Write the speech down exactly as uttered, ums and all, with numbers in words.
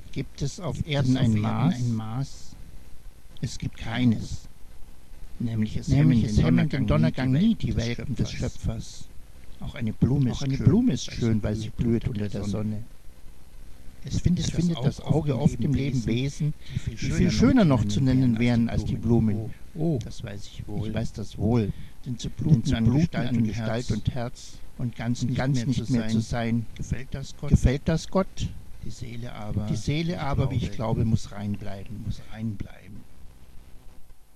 Gibt es auf Erden ein Maß? ein Maß? Es gibt keines. Nämlich es hemmen den Donnergang, Donnergang nie die Welken des Schöpfers. Auch eine Blume, Auch eine ist, Blume schön, ist schön, weil sie blüht unter der Sonne. Es findet, es findet das Auge oft im Leben Wesen, die viel, viel schöner noch zu nennen wären als die Blumen. Oh, das weiß ich wohl. Ich weiß das wohl. Denn zu bluten, Denn zu an, bluten Gestalt, an Gestalt und Herz und ganz, und ganz nicht mehr, mehr zu sein, gefällt das Gott? Gefällt das Gott? Die Seele aber, die Seele aber, glaube, wie ich glaube, muss rein bleiben, muss rein bleiben.